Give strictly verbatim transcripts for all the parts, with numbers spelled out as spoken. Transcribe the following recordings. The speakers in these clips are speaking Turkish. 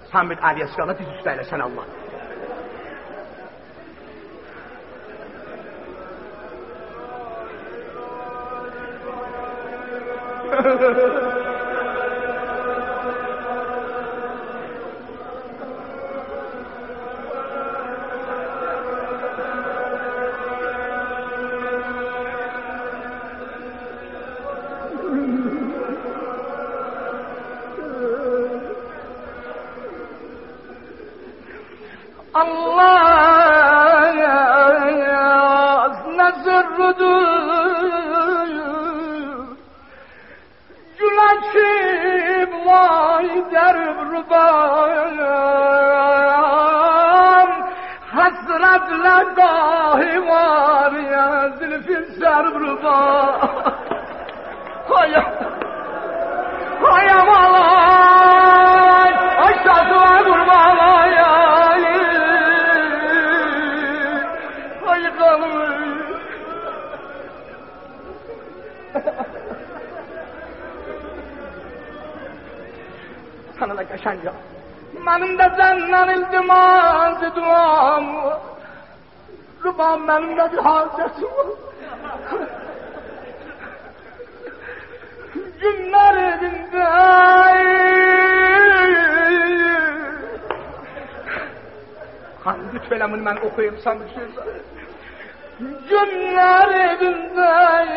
Sen bir Aliye Sıkalı diz üstü eylesən Allah. Allah ne zırrıdır güleçim vay derim rübam hasretle dahi var ya zülfün serbrübam hayır hayır malay aşağıda kurban ya sana da kaşanca benim de senden iltimaz duam Rübam benim de bir hacetim var günler evinde hani lütfen bunu ben okuyayım sen bir şey söyle günler evinde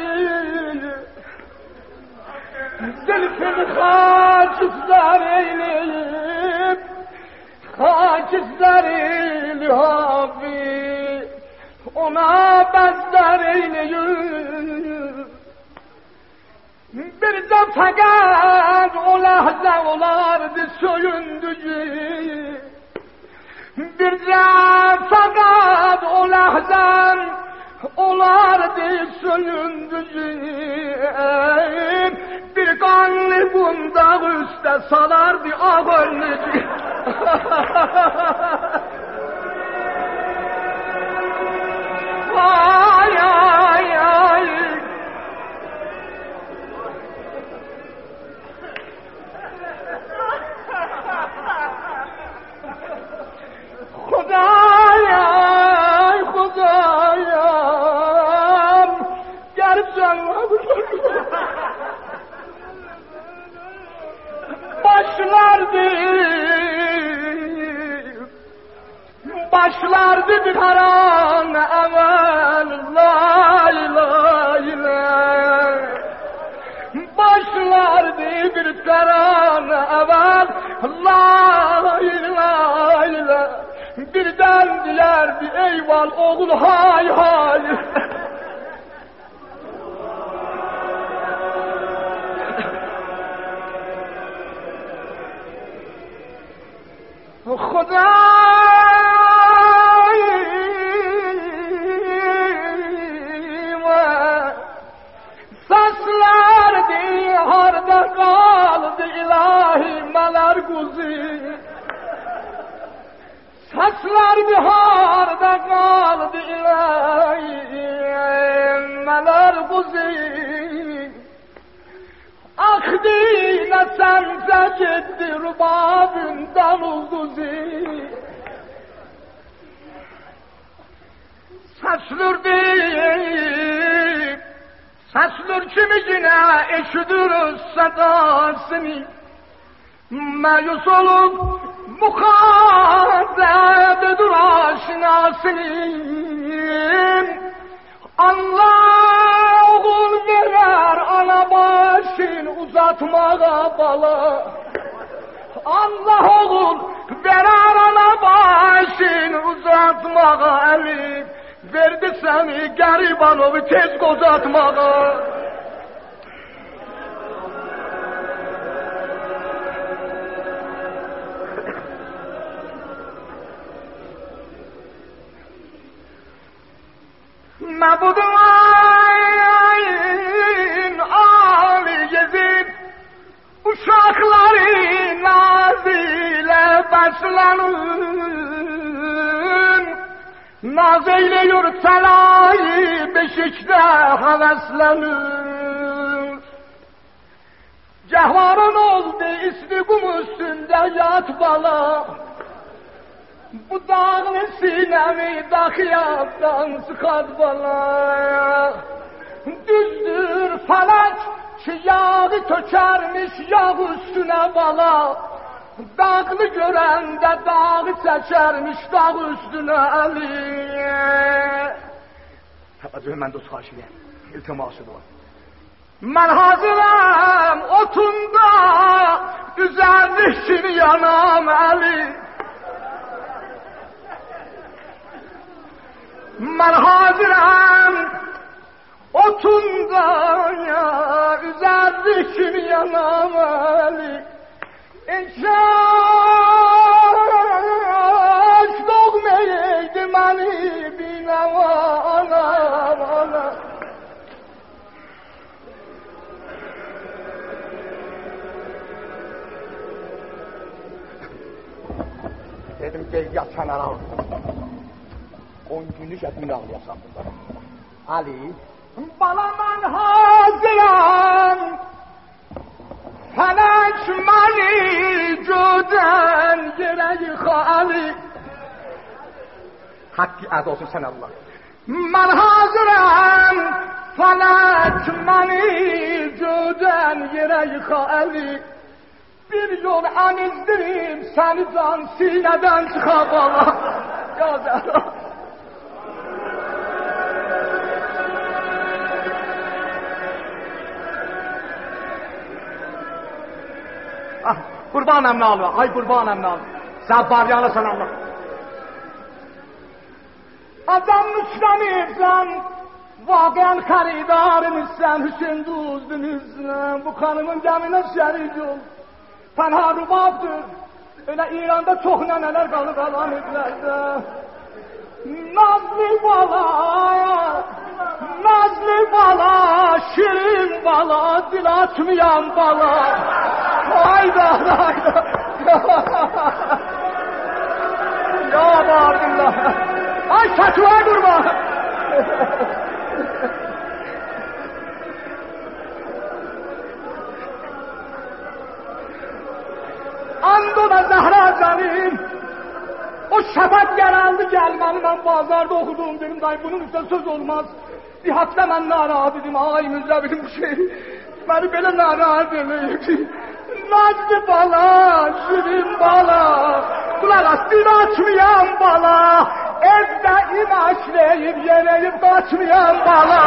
zülfünü hakizler eyleyip hakizler ilhabi ona benzer eyleyip bir de fakat o lahze olardı söyündüğü bir de fakat o lahze olardı söyündüğü bir kanlı bunda üstte salardı ağırlıcı ay ay ay Hudaya Hudayam gerçekten başlardı başlardı bir haran evvel la ilahe illallah başlardı bir haran evvel la ilahe illallah birden dilerdi eyval oğul hay hay Hudayma seslerdi harda kaldı ilahi meler kuzi seslerdi harda kaldı ilahi meler kuzi akdine sense gitti rubabından uzuzi Saçlurdi Saçlur kimicine eşidir sedasını Meyus olup mukaddedir aşinasını Allah oğul verer ana başın uzatmağa bala Allah oğul verer ana başın uzatmağa eli verdi seni garibanı tez kozatmağa Mabudun ayın Ali Yezid uşakları nazile başlanın naz eyleyor salayı beşikte haveslenir Cehvarın oldu ismi kum üstünde Evde yat bala, bu dağın sinemi dakiyattan sıkat bala. Düzdür felek ki yağı tökermiş yağ üstüne bala. Dağını görende dağı çekermiş dağ üstüne Ali. Acaba mən dost xahiş edeyim, iltiması da var. Mən hazıram otunda, üzerlik kimi yanam Ali. Mən hazıram otunda, ya, üzerlik kimi yanam Ali. İnşaş doğmeyeydi məni biləm anam, anam. Dedim gel yat kənara al. On günlük ətmini ağlayasam burada. Ali, bala mən hazıram. Felek məni gödən yerə yıxa Ali. Hakkı əd olsun sən Allah. Mən hazıram. Felek məni gödən yerə yıxa Ali. Bir yol əmizdirim səni can sinədən çıxa bala. Ya Zəhra. Ah, kurban emni alıyor. Ay kurban emni alıyor. Sen baryana sen Allah. Adam müslenirsen, vaken haridarımızsan, Hüseyin Duzdunuzsan, bu kanımın gemine şerik ol. Tenha rubabdır. Öyle İran'da çok neneler kalı kalan izlerde. Nazlı bala, nazlı bala, şirin bala, dil açmayan bala. Hayda, hayda. Ya bağırdım. Ay saçığa durma. Andona Zahra canım. O şafak yaraldı gelmeli, ben bazarda okudum dedim, dayı bunun üstüne söz olmaz. Bir hatta ben narahat dedim, ay müzzebirim bir şey. Beni böyle narahat demeyin. Nazlı bala, şirin bala, kulak astın açmayan bala, evde imaşleyip yeneyip kaçmayan bala.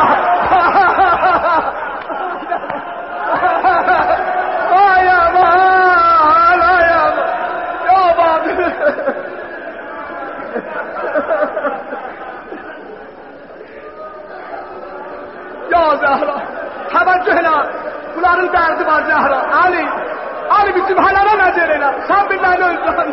Ay aman, ay aman, ya babi. Ya Zahra, hemen cehla, bunların derdi var Zahra, Ali. Ali bizim halana nazar elə, sen bir beni özlen.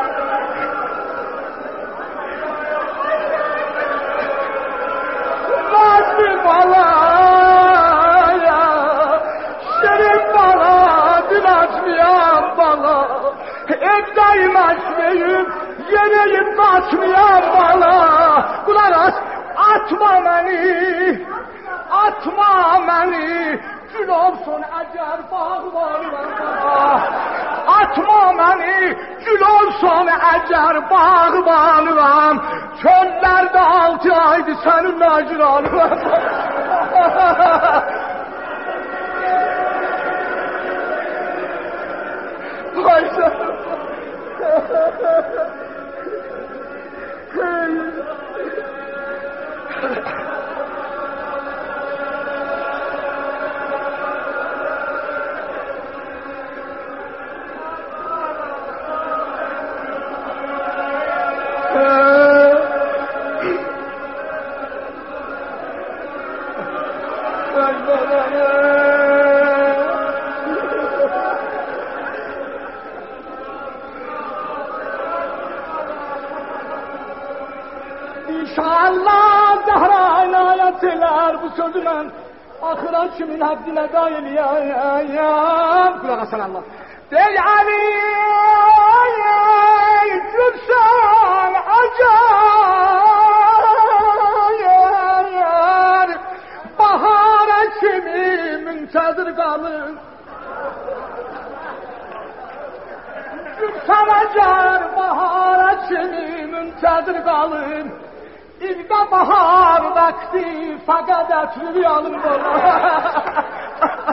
Nazlı bala ya, şirin bala, dil açmayan bala, evdeyim açmayıp, yeneyip kaçmayan bala. Kulak aç, atma beni, atma beni. Gül olsun əgər bağlarım. Atma məni, gül olsun əgər bağlarım. Çöllərdə altı aydı sənin nəcranım. Hayda. İnşallah Zahra inayet eder bu sözüyle, ahıra kimin haddine dair ya ya ya. Kulak aslan Allah. Dey Ali, gülsen acayar, bahara kimi müntedir kalır. Əgər bahara kimi müntəzir qalın, İldə bahar vaxtı fəqət ətriyalım dolar.